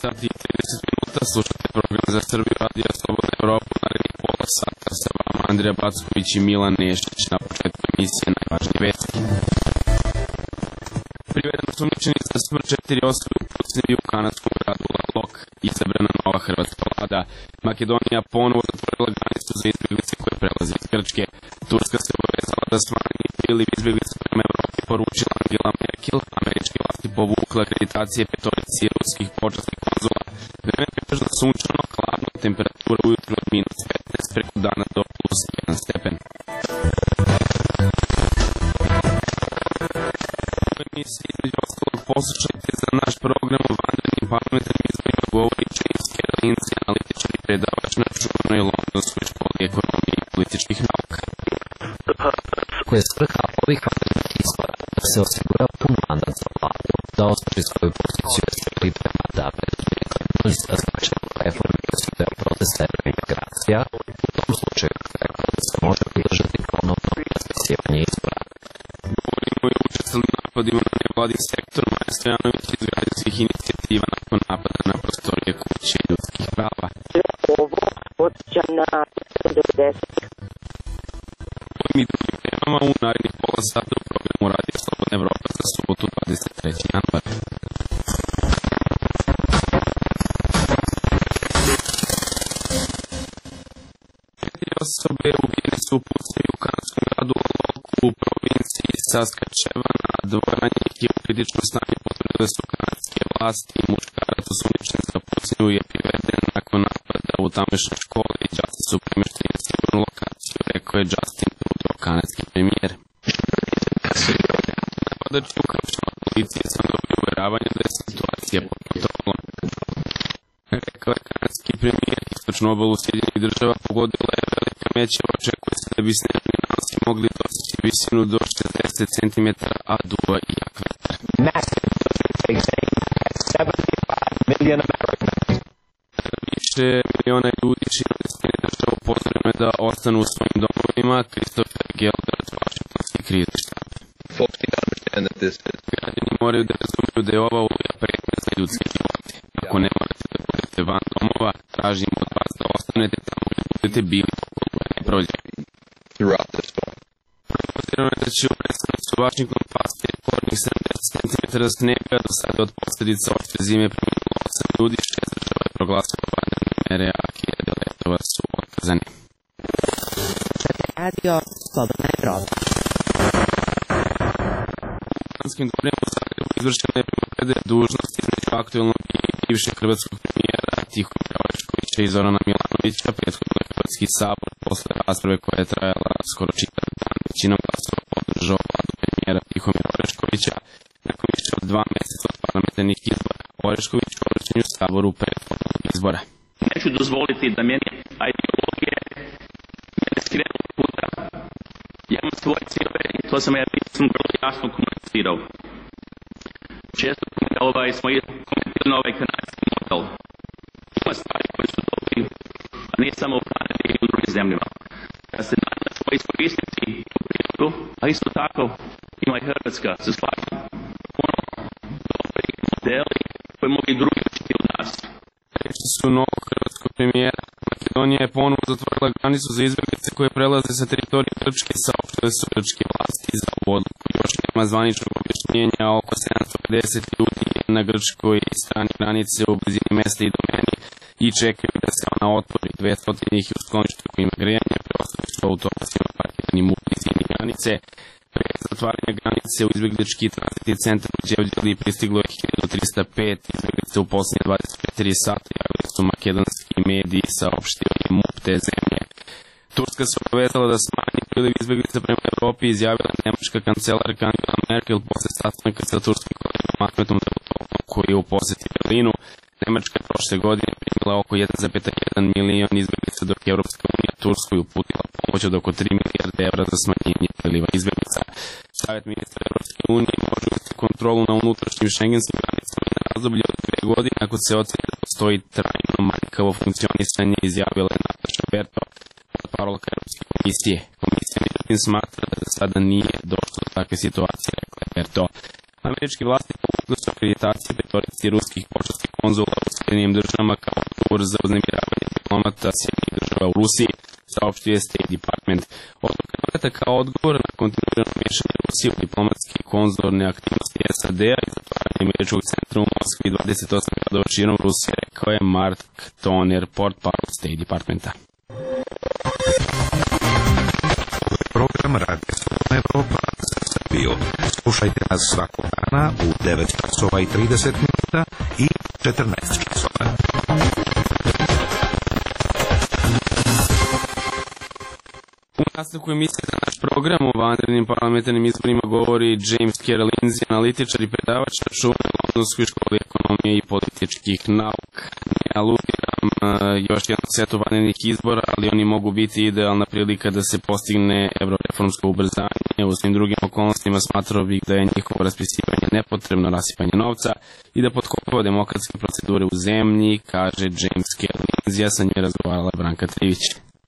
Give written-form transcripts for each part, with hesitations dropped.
sati i 30 minuta, slušate program za Srbiju, Radio Slobodna Evropa, narednih pola sata sa vama Andrija Backović i Milan Nešić. Na početku emisije najvažnije vesti. Privedeno su osumnjičeni za smrt 4 osobe u pucnjevi u kanadskom gradu Lalok. Izabrana nova hrvatska vlada. Makedonija ponovo zatvorila granicu za izbjeglice koje prelaze iz Grčke. Turska se obavezala da smanji priliv izbjeglica prema Evropi, poručila Angela Merkel. Američke vlasti povukle akreditacije petorici ruskih počasnih konzula. Vreme je pretežno sunčano, hladno, temperatura ujutru od -15, preko dana do +1 stepen. U emisiji između ostalog poslušajte za naš program o vanrednim parlamentarnim izborima govori James Lindsay, analitičar i predavač na čuvenoj Londonskoj školi ekonomije i političkih nauka. Koja je svrha ovih vanrednih izbora da se osigura pun mandat za vladu, da ostvari svoju poziciju i priprema da preduzme niz značajnih reformi koje su deo procesa migracija, u tom slučaju da se može podržati ponovno raspisivanje izbora. Govorimo i učestvovali napadima na nevladin sektor. Maja Stojanović iz građanskih inicijativa nakon napada na prostorije kuće ljudskih prava. Ovo podsjeća na 90. Ovim i drugim temama u narednih pola sata u programu Radio Slobodna Evropa za subotu 23. januar. 4 osobe ubijene su u pucnjevi u kanadskom gradu Lalok u provinciji Saskatchevana. Dvoje njih je u kritičnom stanju, potvrdile su kanadske vlasti. Muškarac osumnjičen za pucnjevu je priveden nakon napada u tamošnjoj školi. Đaci su premješteni na sigurnu lokaciju, rekao je Justin Trudeau, kanadski premijer. Napadač je uhapšen od policije, sam dobio uveravanje da je situacija pod kontrolom. Rekao je kanadski premijer. Istočnu obalu Sjedinjenih Država pogodila je velika meća. Očekuje se da bi snežni nanosi mogli dostići visinu do 60 cm, a duva i jak vetar. Više miliona ljudi širom Sjedinjenih Država upozoreno je da ostanu u svojim domovima. Christopher Gelbert, Vašingtonski krizni štab. Građani moraju da razumiju da je ova oluja pretnja za ljudske živote. Ako ne morate da budete van domova, tražimo od vas da ostanete tamo gdje budete bili dok oluja ne prođe. Prognozirano je da će u Restancu Washington pasti rekordnih 70 cm snega. Do sada od posljedica oštre zime preminulo 8 ljudi, 6 država je proglasilo vanredne mere, a 1000 letova su otkazani. Radio Slobodna Evropa. U Banskim dvorima u Zagrebu izvršena je primopredaja dužnosti između aktuelnog i bivšeg hrvatskog premijera Tihomira Oreškovića i Zorana Milanovića. Prethodno je Hrvatski sabor posle rasprave koja je trajala skoro čitav dan većinom glasova podržao vladu premijera Tihomira Oreškovića nakon više od 2 meseca od parlamentarnih izbora. Orešković u obraćanju saboru prethodnog izbora. Neću dozvoliti da meni ideologije mene skrenu od puta. Ja imam svoje ciljeve i to sam vrlo jasno komunicirao. Često smo komentirali na ovaj kanadski model. Ima stvari koje su dobri, a nije samo u Kanadi i u drugim zemljama. Ja se nadam da ćemo iskoristiti tu priliku, a isto tako ima i Hrvatska, se slažem. Dobri modeli koje mogu i drugi učiti od nas. Reći su novog hrvatskog premijera. Makedonija je ponovo zatvorila granicu za izbjeglice koje prelaze sa teritorije Grčke, saopštile su grčke vlasti za ovu odluku. Još nema zvaničnog objašnjenja, a oko 750 ljudi je na grčkoj strani granice u blizini mesta i domeni i čekaju da se ona otvori. 200 njih je u skloništu koji ima grejanje, preostali su autobusima parkiranim u blizini granice. Pre zatvaranja granice u izbjeglički tranzitni centar u Đevđeli pristiglo je 1305 izbjeglice u posljednje 24 sata, javili su makedonski mediji, saopštio je MUP te zemlje. Turska se obavezala da smanji priliv izbjeglica prema Evropi, izjavila nemačka kancelarka Angela Merkel posle sastanka sa turskim kolegom Ahmetom Davutoglom koji je u posjeti Berlinu. Nemačka je prošle godine primila oko 1,1 milion izbjeglica, dok je Europska unija Turskoj uputila pomoć od oko 3 milijarde evra za smanjenje priliva izbjeglica. Savjet ministra Europske unije može uvesti kontrolu na unutrašnjim šengenskim granicama na razdoblje od 2 godine ako se oceni da postoji trajno manjkavo funkcionisanje, izjavila je Nataša Berto, portparolka Europske komisije. Komisija međutim smatra da za sada nije došlo do takve situacije, rekla je Berto. Američki vlasti povukli su akreditacije petorici ruskih počasnih konzula u Sjedinjenim državama kao odgovor za uznemiravanje diplomata Sjedinjenih država u Rusiji, saopštio je State Department. Odluka je doneta kao odgovor na kontinuirano miješanje Rusije u diplomatske i konzularne aktivnosti SAD-a i zatvaranje američkog centra u Moskvi 28 gradova širom Rusije, rekao je Mark Toner, portparol State Departmenta. Program Radija Slobodna Evropa za Srbiju. Slušajte nas svakog dana u 9:30 i 14 časova. U nastavku emisije za naš program o vanrednim parlamentarnim izborima govori James Carroll Lindsay, analitičar i predavač na Čuvenoj Londonskoj školi ekonomije i političkih nauka. Ne aludiram još jednom setu vanrednih izbora, ali oni mogu biti idealna prilika da se postigne evroreformsko ubrzanje. U svim drugim okolnostima smatrao bih da je njihovo raspisivanje nepotrebno rasipanje novca i da potkopava demokratske procedure u zemlji, kaže James Carroll Lindsay, a sa njoj razgovarala Branka Trivić.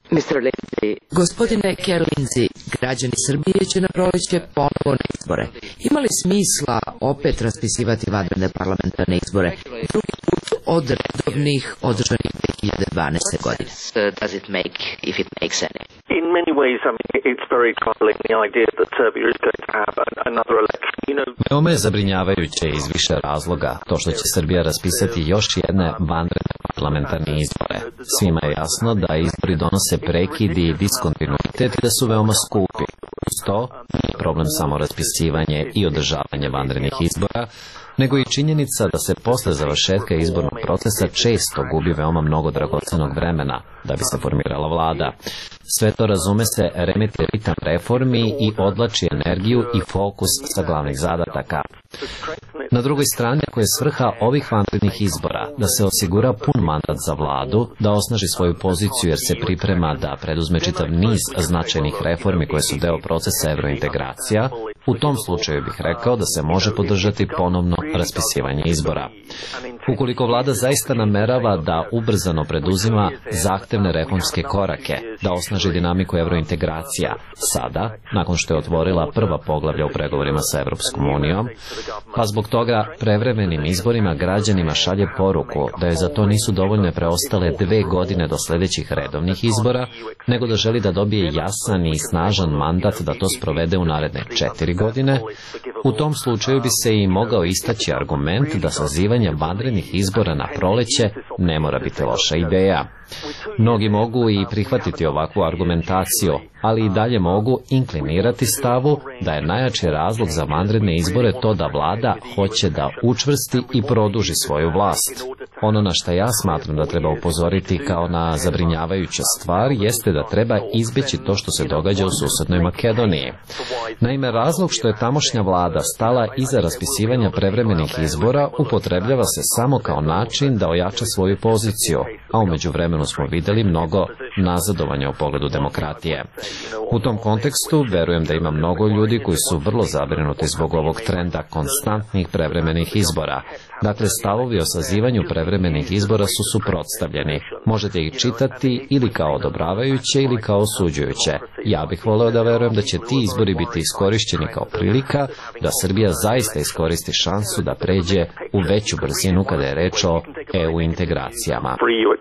Gospodine Kerlinzi, građani Srbije će na proleće ponovo na izbore. Ima li smisla opet raspisivati vanredne parlamentarne izbore? Drugi put od redovnih održanih 2012. godine. Does it make, if it makes any? In many ways, I mean, it's very troubling, the idea that Serbia is going to have another election. You know, Veoma je zabrinjavajuće iz više razloga to što će Srbija raspisati još jedne vanredne parlamentarne izbore. Svima je jasno da izbori donose prekid i diskontinuitet i da su veoma skupi. Uz to nije problem samo raspisivanje i održavanje vanrednih izbora, nego i činjenica da se posle završetka izbornog procesa često gubi veoma mnogo dragocenog vremena da bi se formirala vlada. Sve to, razume se, remeti ritam reformi i odlači energiju i fokus sa glavnih zadataka. Na drugoj strani, ako je svrha ovih vanrednih izbora da se osigura pun mandat za vladu, da osnaži svoju poziciju jer se priprema da preduzme čitav niz značajnih reformi koje su deo procesa evrointegracija, u tom slučaju bih rekao da se može podržati ponovno raspisivanje izbora. Ukoliko vlada zaista namerava da ubrzano preduzima zahtevne reformske korake, da osnaži dinamiku evrointegracija, sada, nakon što je otvorila prva poglavlja u pregovorima sa Evropskom unijom, pa zbog toga prevremenim izborima građanima šalje poruku da je za to nisu dovoljne preostale 2 godine do sledećih redovnih izbora, nego da želi da dobije jasan i snažan mandat da to sprovede u naredne 4 godine, u tom slučaju bi se i mogao istaći argument da sazivanje vanrednih izbora na proleće ne mora biti loša ideja. Mnogi mogu i prihvatiti ovakvu argumentaciju, ali i dalje mogu inklinirati stavu da je najjači razlog za vanredne izbore to da vlada hoće da učvrsti i produži svoju vlast. Ono na što ja smatram da treba upozoriti kao na zabrinjavajuću stvar jeste da treba izbjeći to što se događa u susednoj Makedoniji. Naime, razlog što je tamošnja vlada stala iza raspisivanja prevremenih izbora upotrebljava se samo kao način da ojača svoju poziciju, a umeđu vremenu smo videli mnogo nazadovanja u pogledu demokratije. U tom kontekstu verujem da ima mnogo ljudi koji su vrlo zabrinuti zbog ovog trenda konstantnih prevremenih izbora. Dakle, stavovi o sazivanju prevremenih izbora su suprotstavljeni. Možete ih čitati ili kao odobravajuće ili kao osuđujuće. Ja bih voleo da verujem da će ti izbori biti iskorišćeni kao prilika da Srbija zaista iskoristi šansu da pređe u veću brzinu kada je reč o EU integracijama.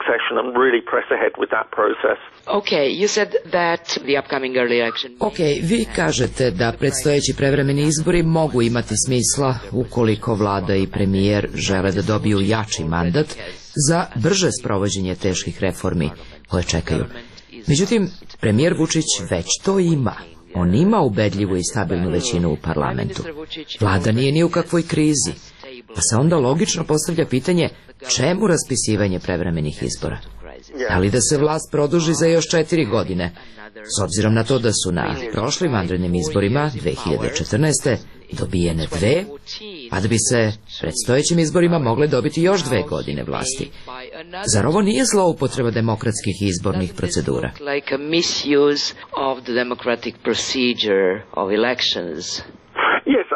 Ok, vi kažete da predstojeći prevremeni izbori mogu imati smisla ukoliko vlada i premijer žele da dobiju jači mandat za brže sprovođenje teških reformi koje čekaju. Međutim, premijer Vučić već to ima. On ima ubedljivu i stabilnu većinu u parlamentu. Vlada nije ni u kakvoj krizi. Pa se onda logično postavlja pitanje čemu raspisivanje prevremenih izbora? Da li da se vlast produži za još 4 godine? S obzirom na to da su na prošlim vanrednim izborima 2014. dobijene 2, pa da bi se predstojećim izborima mogle dobiti još 2 godine vlasti. Zar ovo nije zloupotreba demokratskih izbornih procedura? Yes,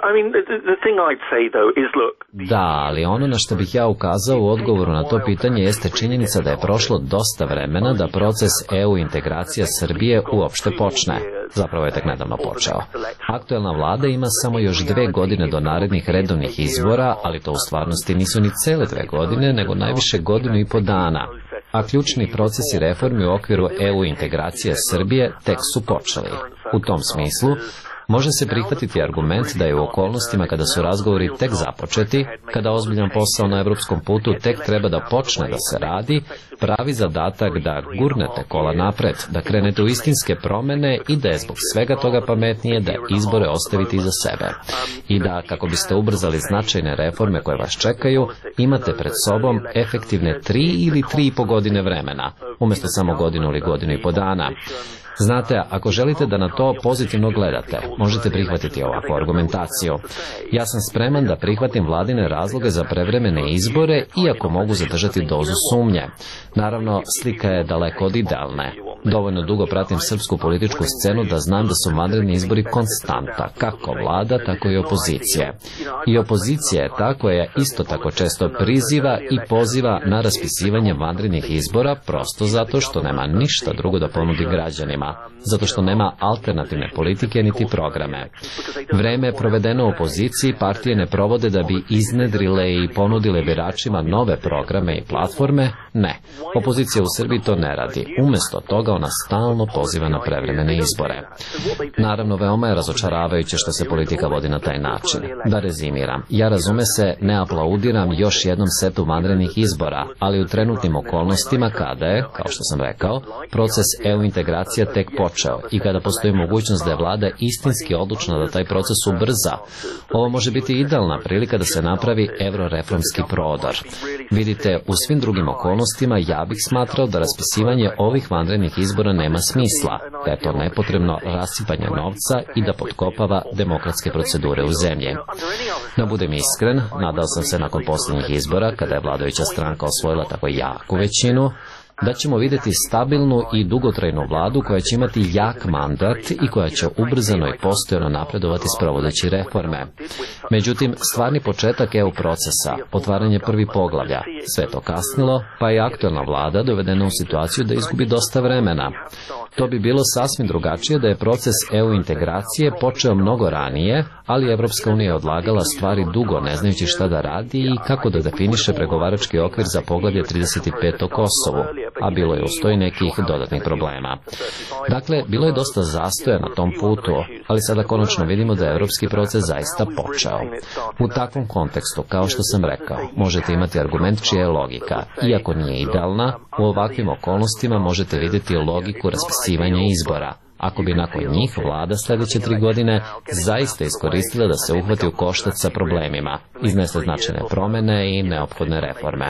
Da, ali ono na što bih ja ukazao u odgovoru na to pitanje jeste činjenica da je prošlo dosta vremena da proces EU integracija Srbije uopšte počne. Zapravo je tek nedavno počeo. Aktuelna vlada ima samo još 2 godine do narednih redovnih izbora, ali to u stvarnosti nisu ni cele 2 godine, nego najviše 1,5 godine dana. A ključni procesi reformi u okviru EU integracije Srbije tek su počeli. U tom smislu, može se prihvatiti argument da je u okolnostima kada su razgovori tek započeti, kada ozbiljan posao na evropskom putu tek treba da počne da se radi, pravi zadatak da gurnete kola napred, da krenete u istinske promene i da je zbog svega toga pametnije da izbore ostavite iza sebe. I da, kako biste ubrzali značajne reforme koje vas čekaju, imate pred sobom efektivne 3 ili 3,5 godine vremena, umjesto samo 1 godinu ili 1,5 godine dana. Znate, ako želite da na to pozitivno gledate, možete prihvatiti ovakvu argumentaciju. Ja sam spreman da prihvatim vladine razloge za prevremene izbore, iako mogu zadržati dozu sumnje. Naravno, slika je daleko od idealne. Dovoljno dugo pratim srpsku političku scenu da znam da su vanredni izbori konstanta, kako vlada, tako i opozicije. I opozicija je ta koja isto tako često priziva i poziva na raspisivanje vanrednih izbora prosto zato što nema ništa drugo da ponudi građanima, zato što nema alternativne politike niti programe. Vreme provedeno u opoziciji partije ne provode da bi iznedrile i ponudile biračima nove programe i platforme, ne. Opozicija u Srbiji to ne radi. Umjesto toga ona stalno poziva na prevremene izbore. Naravno, veoma je razočaravajuće što se politika vodi na taj način. Da rezimiram, ja razume se ne aplaudiram još jednom setu vanrednih izbora, ali u trenutnim okolnostima kada je, kao što sam rekao, proces EU integracija tek počeo i kada postoji mogućnost da je vlada istinski odlučna da taj proces ubrza, ovo može biti idealna prilika da se napravi evroreformski prodor. Vidite, u svim drugim okolnostima ja bih smatrao da raspisivanje ovih vanrednih izbora nema smisla, da je to nepotrebno rasipanje novca i da potkopava demokratske procedure u zemlji. Da budem iskren, nadao sam se nakon posljednjih izbora, kada je vladajuća stranka osvojila tako jaku većinu, da ćemo vidjeti stabilnu i dugotrajnu vladu koja će imati jak mandat i koja će ubrzano i postojano napredovati sprovodeći reforme. Međutim, stvarni početak EU procesa, otvaranje prvih poglavlja, sve to kasnilo, pa je aktuelna vlada dovedena u situaciju da izgubi dosta vremena. To bi bilo sasvim drugačije da je proces EU integracije počeo mnogo ranije, ali Evropska unija je odlagala stvari dugo ne znajući šta da radi i kako da definiše pregovarački okvir za poglavlje 35 o Kosovu, a bilo je uz to i nekih dodatnih problema. Dakle, bilo je dosta zastoja na tom putu, ali sada konačno vidimo da je evropski proces zaista počeo. U takvom kontekstu, kao što sam rekao, možete imati argument čija je logika. Iako nije idealna, u ovakvim okolnostima možete vidjeti logiku raspisivanja izbora, ako bi nakon njih vlada sljedeće 3 godine zaista iskoristila da se uhvati u koštac sa problemima, iznese značajne promjene i neophodne reforme.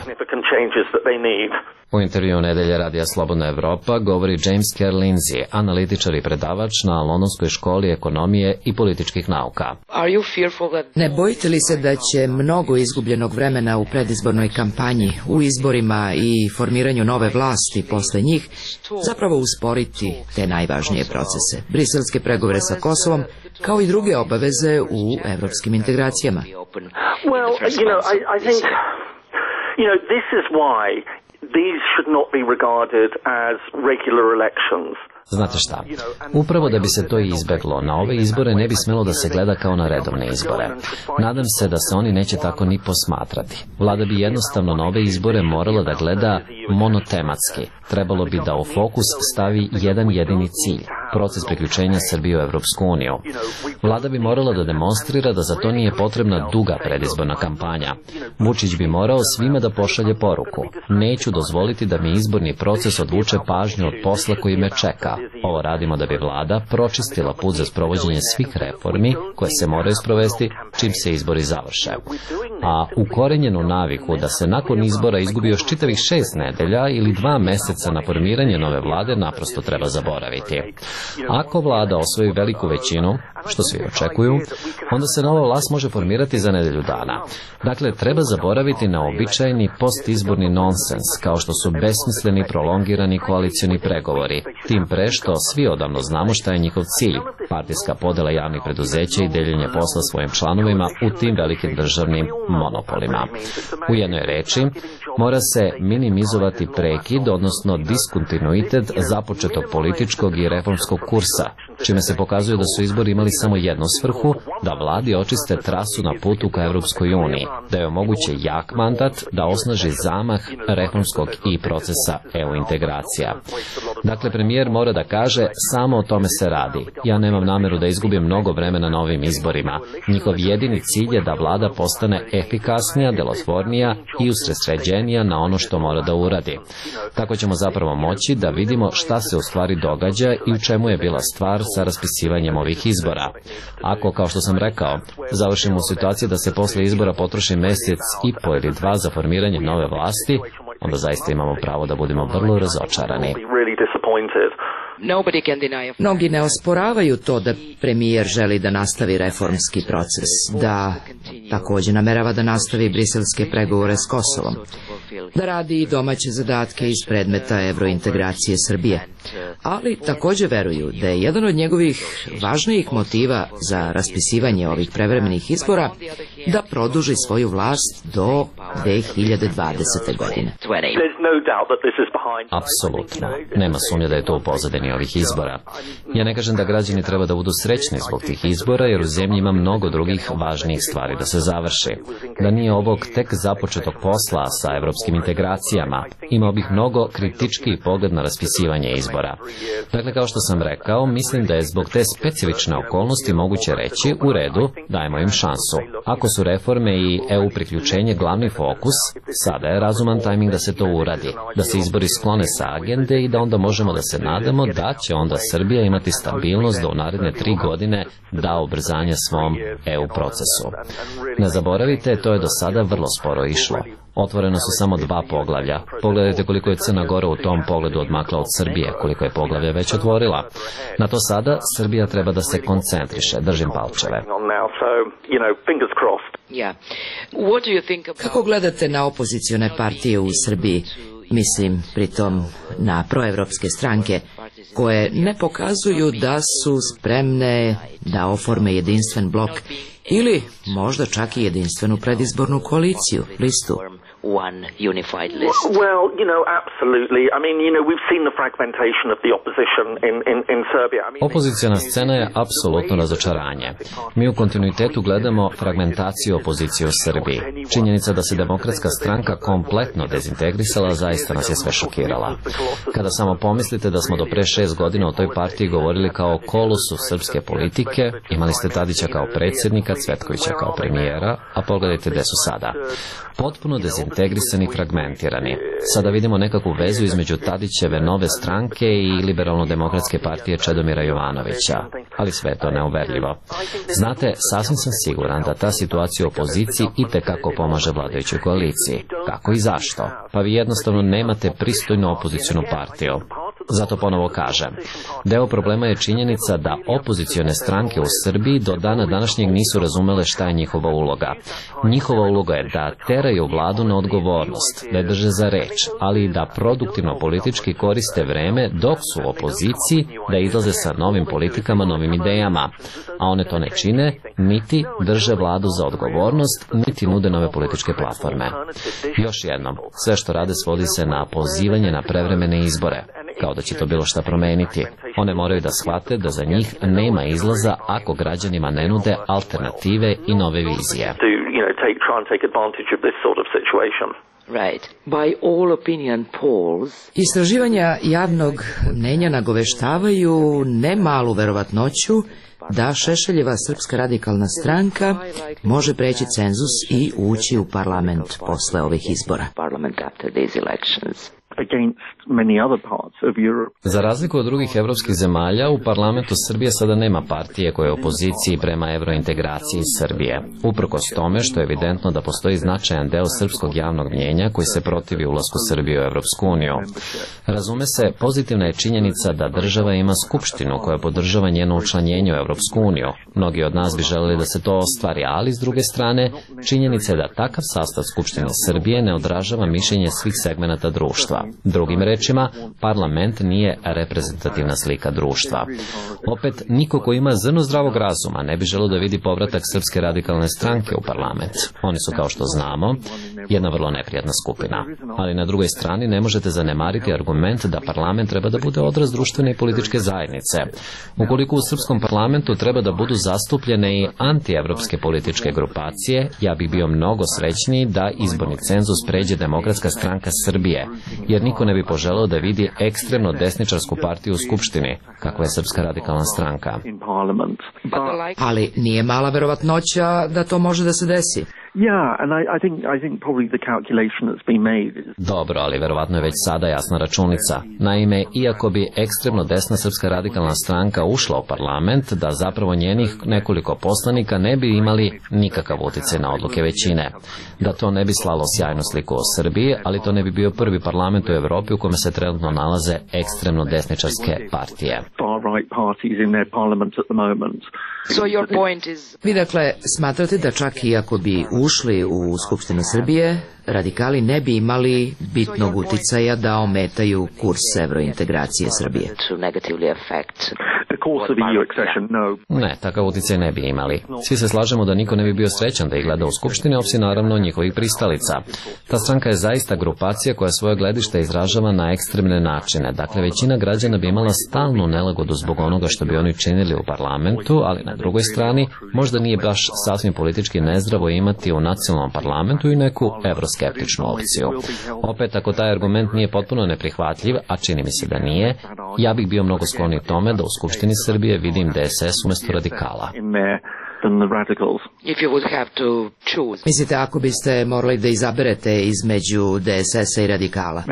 U intervju Nedelje radija Slobodna Evropa govori James Kerr Lindsay, analitičar i predavač na Londonskoj školi ekonomije i političkih nauka. Ne bojite li se da će mnogo izgubljenog vremena u predizbornoj kampanji, u izborima i formiranju nove vlasti posle njih zapravo usporiti te najvažnije procese, briselske pregovore sa Kosovom, kao i druge obaveze u evropskim integracijama? These should not be regarded as regular elections. Znate šta, upravo da bi se to izbeglo, na ove izbore ne bi smjelo da se gleda kao na redovne izbore. Nadam se da se oni neće tako ni posmatrati. Vlada bi jednostavno na ove izbore morala da gleda monotematski. Trebalo bi da u fokus stavi jedan jedini cilj, proces priključenja Srbije u Evropsku uniju. Vlada bi morala da demonstrira da za to nije potrebna duga predizborna kampanja. Vučić bi morao svima da pošalje poruku: neću dozvoliti da mi izborni proces odvuče pažnju od posla koji me čeka. Ovo radimo da bi vlada pročistila put za sprovođenje svih reformi koje se moraju sprovesti čim se izbori završe. A ukorenjenu naviku da se nakon izbora izgubi još čitavih 6 nedelja ili 2 meseca na formiranje nove vlade naprosto treba zaboraviti. Ako vlada osvoji veliku većinu, što svi očekuju, onda se nova vlast može formirati za nedelju dana. Dakle, treba zaboraviti na običajni postizborni nonsens, kao što su besmisleni prolongirani koalicioni pregovori, tim pre što svi odavno znamo šta je njihov cilj, partijska podela javnih preduzeća i deljenje posla svojim članovima u tim velikim državnim monopolima. U jednoj reči, mora se minimizovati prekid, odnosno diskontinuitet započetog političkog i reformskog kursa, čime se pokazuje da su izbori imali samo jednu svrhu, da vladi očiste trasu na putu ka Evropskoj uniji, da je omoguće jak mandat, da osnaži zamah reformskog i procesa EU integracija. Dakle, premijer mora da kaže, samo o tome se radi. Ja nemam nameru da izgubim mnogo vremena na ovim izborima. Njihov jedini cilj je da vlada postane efikasnija, delotvornija i usredsređenija na ono što mora da uradi. Tako ćemo zapravo moći da vidimo šta se u stvari događa i u čemu je bila stvar sa raspisivanjem ovih izbora. Ako, kao što sam rekao, završimo u situaciji da se posle izbora potroši mesec i po ili dva za formiranje nove vlasti, onda zaista imamo pravo da budemo vrlo razočarani. Mnogi ne osporavaju to da premijer želi da nastavi reformski proces, da takođe namerava da nastavi briselske pregovore s Kosovom, da radi i domaće zadatke iz predmeta evrointegracije Srbije, ali takođe veruju da je jedan od njegovih važnijih motiva za raspisivanje ovih prevremenih izbora da produži svoju vlast do 2020. godine. Apsolutno. Nema sumnje da je to u pozadini ovih izbora. Ja ne kažem da građani treba da budu srećni zbog tih izbora, jer u zemlji ima mnogo drugih važnijih stvari da se završi. Da nije ovog tek započetog posla sa evropskim integracijama, imao bih mnogo kritički pogled na raspisivanje izbora. Dakle, kao što sam rekao, mislim da je zbog te specifične okolnosti moguće reći, u redu, dajmo im šansu. Ako su reforme i EU priključenje glavni fokus, sada je razuman tajming da se to uradi, da se izbori sklone sa agende i da onda možemo da se nadamo da će onda Srbija imati stabilnost da u naredne 3 godine da ubrzanje svom EU procesu. Ne zaboravite, to je do sada vrlo sporo išlo. Otvoreno su samo 2 poglavlja. Pogledajte koliko je Crna Gora u tom pogledu odmakla od Srbije, koliko je poglavlja već otvorila. Na to sada Srbija treba da se koncentriše. Držim palčeve. Kako gledate na opozicione partije u Srbiji? Mislim, pritom, na proevropske stranke, koje ne pokazuju da su spremne da oforme jedinstven blok ili možda čak i jedinstvenu predizbornu koaliciju, listu. Well, absolutely. I mean, we've seen the fragmentation of the opposition in Serbia. Opoziciona scena je apsolutno razočaranje. Mi u kontinuitetu gledamo fragmentaciju opozicije u Srbiji. Činjenica da se Demokratska stranka kompletno dezintegrisala zaista nas je sve šokirala. Kada samo pomislite da smo do pre 6 godina o toj partiji govorili kao kolosu srpske politike, imali ste Tadića kao predsjednika, Cvetkovića kao premijera, a pogledajte gde su sada. Potpuno dezintegrisani, fragmentirani. Sada vidimo nekakvu vezu između Tadićeve nove stranke i liberalno-demokratske partije Čedomira Jovanovića, ali sve je to neuverljivo. Znate, sasvim sam siguran da ta situacija u opoziciji itekako pomaže vladajućoj koaliciji. Kako i zašto? Pa vi jednostavno nemate pristojnu opozicionu partiju. Zato ponovo kažem, deo problema je činjenica da opozicione stranke u Srbiji do dana današnjeg nisu razumele šta je njihova uloga. Njihova uloga je da teraju vladu na odgovornost, da je drže za reč, ali i da produktivno politički koriste vreme dok su u opoziciji, da izlaze sa novim politikama, novim idejama, a one to ne čine, niti drže vladu za odgovornost, niti nude nove političke platforme. Još jednom, sve što rade svodi se na pozivanje na prevremene izbore, kao da će to bilo šta promeniti. One moraju da shvate da za njih nema izlaza ako građanima ne nude alternative i nove vizije. Istraživanja javnog mnenja nagoveštavaju ne malu verovatnoću da Šešeljeva Srpska radikalna stranka može preći cenzus i ući u parlament posle ovih izbora. Za razliku od drugih evropskih zemalja, u parlamentu Srbije sada nema partije koje je u opoziciji prema evrointegraciji Srbije. Uprkos tome što je evidentno da postoji značajan deo srpskog javnog mnjenja koji se protivi ulasku Srbije u Evropsku uniju. Razume se, pozitivna je činjenica da država ima skupštinu koja podržava njeno učlanjenje u Evropsku uniju. Mnogi od nas bi želeli da se to ostvari, ali s druge strane, činjenica je da takav sastav Skupštine Srbije ne odražava mišljenje svih segmenata društva. Drugim rečima, parlament nije reprezentativna slika društva. Opet, niko ko ima zrno zdravog razuma ne bi želeo da vidi povratak Srpske radikalne stranke u parlament. Oni su, kao što znamo, jedna vrlo neprijatna skupina. Ali na drugoj strani ne možete zanemariti argument da parlament treba da bude odraz društvene i političke zajednice. Ukoliko u srpskom parlamentu treba da budu zastupljene i antievropske političke grupacije, ja bih bio mnogo srećniji da izborni cenzus pređe Demokratska stranka Srbije, jer niko ne bi poželeo da vidi ekstremno desničarsku partiju u Skupštini, kakva je Srpska radikalna stranka. Ali nije mala verovatnoća da to može da se desi. Dobro, ali verovatno je već sada jasna računica. Naime, iako bi ekstremno desna Srpska radikalna stranka ušla u parlament, da zapravo njenih nekoliko poslanika ne bi imali nikakav uticaj na odluke većine. Da to ne bi slalo sjajnu sliku o Srbiji, ali to ne bi bio prvi parlament u Evropi u kome se trenutno nalaze ekstremno desničarske partije. Vi dakle smatrate da čak i ako bi ušli u Skupštinu Srbije, radikali ne bi imali bitnog uticaja da ometaju kurs evrointegracije Srbije? Ne, takav uticaj ne bi imali. Svi se slažemo da niko ne bi bio srećan da ih gleda u Skupštini, osim naravno njihovih pristalica. Ta stranka je zaista grupacija koja svoje gledište izražava na ekstremne načine. Dakle, većina građana bi imala stalnu nelagodu zbog onoga što bi oni činili u parlamentu, ali na drugoj strani možda nije baš sasvim politički nezdravo imati u nacionalnom parlamentu i neku evroskeptičnu opciju. Opet, ako taj argument nije potpuno neprihvatljiv, a čini mi se da nije, ja bih bio mnogo skloniji tome da u Skupštini Srbije vidim DSS umjesto radikala. Mislite, ako biste morali da izaberete između DSS-a i radikala?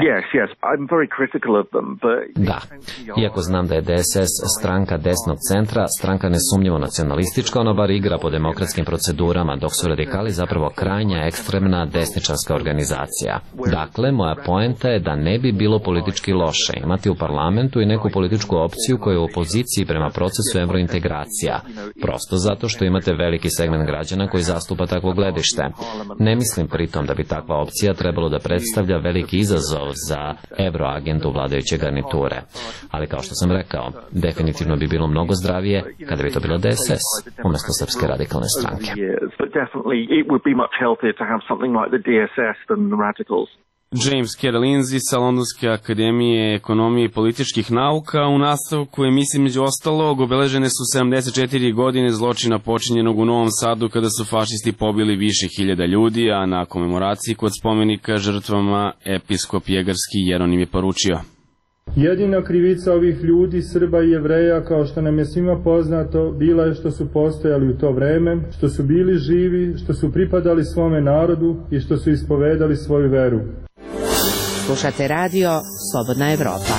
Da, iako znam da je DSS stranka desnog centra, stranka nesumnjivo nacionalistička, ona bar igra po demokratskim procedurama, dok su radikali zapravo krajnja ekstremna desničarska organizacija. Dakle, moja poenta je da ne bi bilo politički loše imati u parlamentu i neku političku opciju koja je u opoziciji prema procesu evrointegracija, prosto zato što imate veliki segment građana koji zastupa takvo gledište. Ne mislim pritom da bi takva opcija trebalo da predstavlja veliki izazov za evroagendu vladajuće garniture. Ali kao što sam rekao, definitivno bi bilo mnogo zdravije kada bi to bila DSS umjesto Srpske radikalne stranke. James Carroll-Lindsay sa Londonske akademije ekonomije i političkih nauka. U nastavku emisije među ostalog obeležene su 74 godine zločina počinjenog u Novom Sadu kada su fašisti pobili više hiljada ljudi, a na komemoraciji kod spomenika žrtvama episkop Jegarski Jeronim je poručio: jedina krivica ovih ljudi, Srba i Jevreja, kao što nam je svima poznato, bila je što su postojali u to vreme, što su bili živi, što su pripadali svome narodu i što su ispovedali svoju veru. Slušate radio Slobodna Evropa.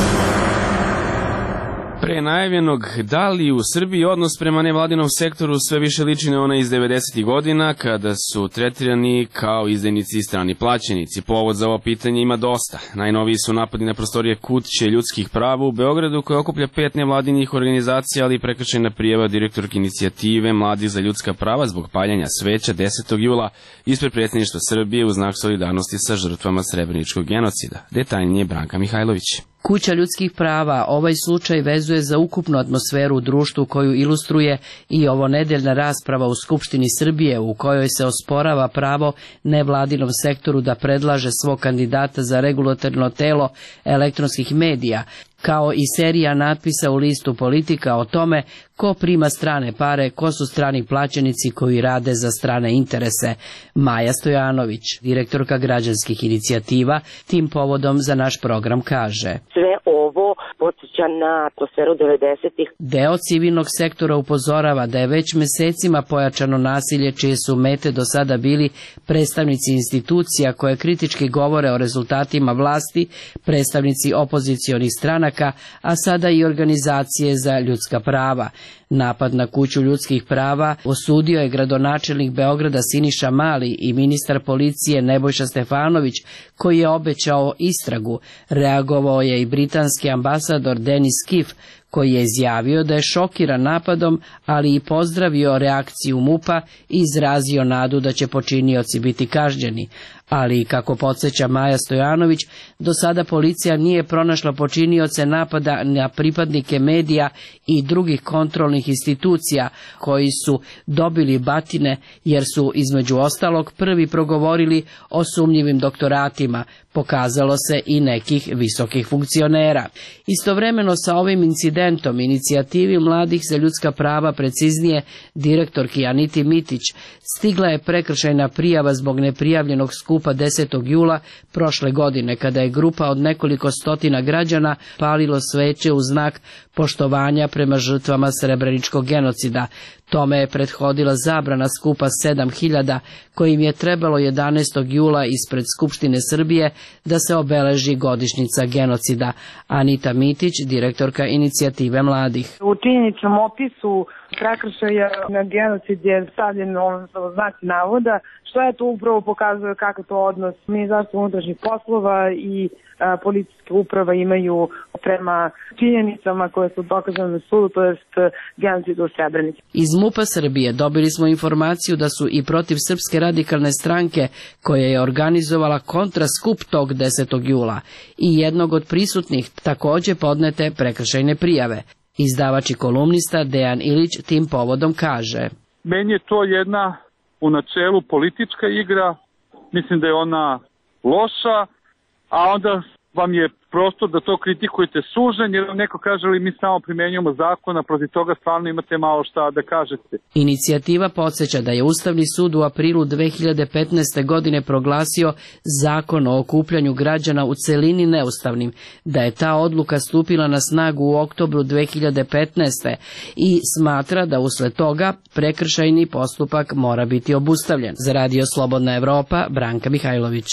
Pre najavljenog, da li u Srbiji odnos prema nevladinom sektoru sve više liči na onaj iz 90. godina, kada su tretirani kao izdajnici i strani plaćenici? Povod za ovo pitanje ima dosta. Najnoviji su napadi na prostorije Kuće ljudskih prava u Beogradu, koja okuplja 5 nevladinih organizacija, ali i prekršajna prijava direktorke inicijative Mladih za ljudska prava zbog paljanja sveća 10. jula ispred predsjedništva Srbije u znak solidarnosti sa žrtvama srebreničkog genocida. Detaljnije Branka Mihajlović. Kuća ljudskih prava ovaj slučaj vezuje za ukupnu atmosferu u društvu koju ilustruje i ovo nedeljna rasprava u Skupštini Srbije u kojoj se osporava pravo nevladinom sektoru da predlaže svog kandidata za regulatorno telo elektronskih medija, kao i serija natpisa u listu Politika o tome ko prima strane pare, ko su strani plaćenici koji rade za strane interese. Maja Stojanović, direktorka građanskih inicijativa, tim povodom za naš program kaže: sve ovo podsjeća na atmosferu 90-ih. Deo civilnog sektora upozorava da je već mesecima pojačano nasilje čije su mete do sada bili predstavnici institucija koje kritički govore o rezultatima vlasti, predstavnici opozicionih stranaka, a sada i organizacije za ljudska prava. Napad na kuću ljudskih prava osudio je gradonačelnik Beograda Siniša Mali i ministar policije Nebojša Stefanović, koji je obećao istragu. Reagovao je i britanski ambasador Denis Kif, koji je izjavio da je šokiran napadom, ali i pozdravio reakciju MUP-a i izrazio nadu da će počinioci biti kažnjeni. Ali, kako podsjeća Maja Stojanović, do sada policija nije pronašla počinioce napada na pripadnike medija i drugih kontrolnih institucija koji su dobili batine jer su između ostalog prvi progovorili o sumnjivim doktoratima, pokazalo se i nekih visokih funkcionera. Istovremeno sa ovim incidentom inicijativi mladih za ljudska prava, preciznije direktorki Aniti Mitić, stigla je prekršajna prijava zbog neprijavljenog skupa 10. jula prošle godine, kada je grupa od nekoliko stotina građana palilo sveće u znak poštovanja prema žrtvama srebreničkog genocida. Tome je prethodila zabrana skupa 7.000 kojim je trebalo 11. jula ispred Skupštine Srbije da se obeleži godišnjica genocida. Anita Mitić, direktorka inicijative mladih. U činjeničnom opisu prekršaja na genocid je stavljen znak navoda, što je to upravo pokazuje kakav to odnos Ministarstva unutrašnjih poslova i policijska uprava imaju prema činjenicama koje su dokazane na sudu, to jest genocid u Srebrenici. Iz MUP-a Srbije dobili smo informaciju da su i protiv Srpske radikalne stranke, koja je organizovala kontraskup tog 10. jula, i jednog od prisutnih takođe podnete prekršajne prijave. Izdavač i kolumnista Dejan Ilić tim povodom kaže: Meni je to jedna u načelu politička igra, mislim da je ona loša, a onda vam je prostor da to kritikujete sužen, jer vam neko kaže li mi samo primenjujemo zakona, protiv toga stvarno imate malo šta da kažete. Inicijativa podsjeća da je Ustavni sud u aprilu 2015. godine proglasio zakon o okupljanju građana u celini neustavnim, da je ta odluka stupila na snagu u oktobru 2015. i smatra da usled toga prekršajni postupak mora biti obustavljen. Za Radio Slobodna Evropa, Branka Mihajlović.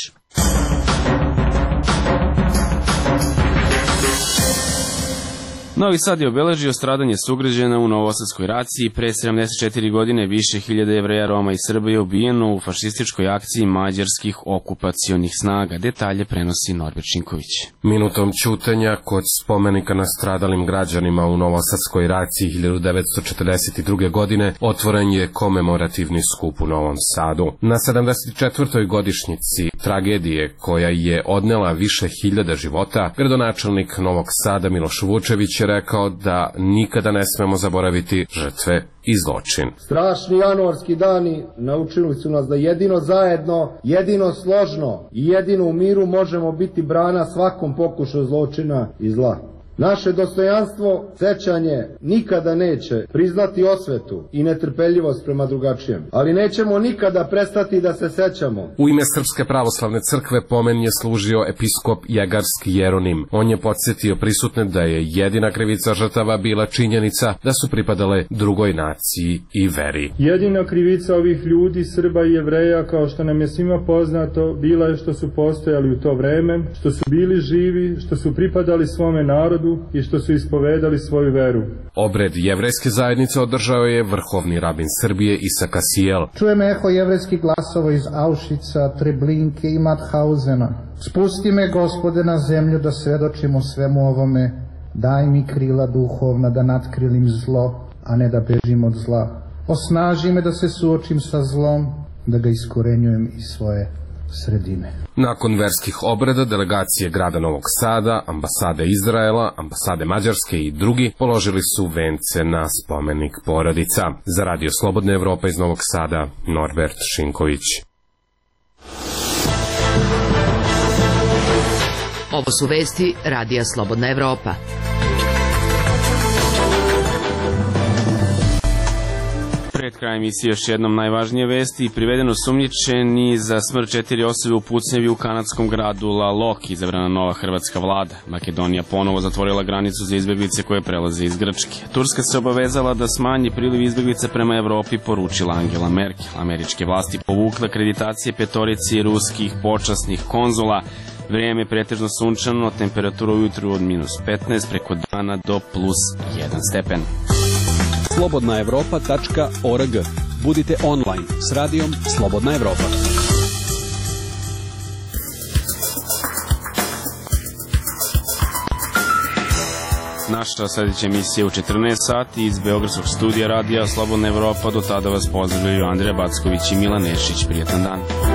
Novi Sad je obeležio stradanje sugrađana u Novosadskoj raciji. Pre 74 godine više hiljada Jevreja, Roma i Srba je ubijeno u fašističkoj akciji mađarskih okupacionih snaga. Detalje prenosi Norbert Šinković. Minutom ćutanja kod spomenika nastradalim građanima u Novosadskoj raciji 1942. godine otvoren je komemorativni skup u Novom Sadu. Na 74. godišnjici tragedije koja je odnela više hiljada života, gradonačelnik Novog Sada Miloš Vučević je rekao da nikada ne smemo zaboraviti žrtve i zločin. Strašni januarski dani naučili su nas da jedino zajedno, jedino složno i jedino u miru možemo biti brana svakom pokušaju zločina i zla. Naše dostojanstvo, sećanje, nikada neće priznati osvetu i netrpeljivost prema drugačijem, ali nećemo nikada prestati da se sećamo. U ime Srpske pravoslavne crkve pomen je služio episkop Jegarski Jeronim. On je podsjetio prisutne da je jedina krivica žrtava bila činjenica da su pripadale drugoj naciji i veri. Jedina krivica ovih ljudi, Srba i Jevreja, kao što nam je svima poznato, bila je što su postojali u to vreme, što su bili živi, što su pripadali svome narodu i što su ispovedali svoju veru. Obred jevrejske zajednice održao je vrhovni rabin Srbije Isak Asijel. Čujem eho jevrejskih glasova iz Auschwitza, Treblinke i Mauthausena. Spusti me, Gospode, na zemlju da svedočim o svemu ovome. Daj mi krila duhovna da natkrilim zlo, a ne da bežim od zla. Osnaži me da se suočim sa zlom, da ga iskorenjujem iz svoje sredine. Nakon verskih obreda delegacije grada Novog Sada, ambasade Izraela, ambasade Mađarske i drugi položili su vence na spomenik porodica. Za Radio Slobodna Evropa iz Novog Sada, Norbert Šinković. Ovo su vesti Radija Slobodna Evropa. Pred krajem emisije još jednom najvažnije vesti. Privedeno sumnjičeni za smrt 4 osobe u pucnjevi u kanadskom gradu La Lok, izabrana nova hrvatska vlada. Makedonija ponovo zatvorila granicu za izbjeglice koje prelaze iz Grčke. Turska se obavezala da smanji priliv izbjeglica prema Evropi, poručila Angela Merkel. Američke vlasti povukle akreditacije 5 ruskih počasnih konzula. Vrijeme je pretežno sunčano, temperatura ujutru od -15, preko dana do +1 stepen. slobodnaevropa.org. Budite online s radijom Slobodna Evropa. Naša sljedeća emisija u 14 sati iz Beogradskog studija radija Slobodna Evropa. Do tada vas pozdravljaju Andrija Backović i Milan Nešić. Prijetan dan.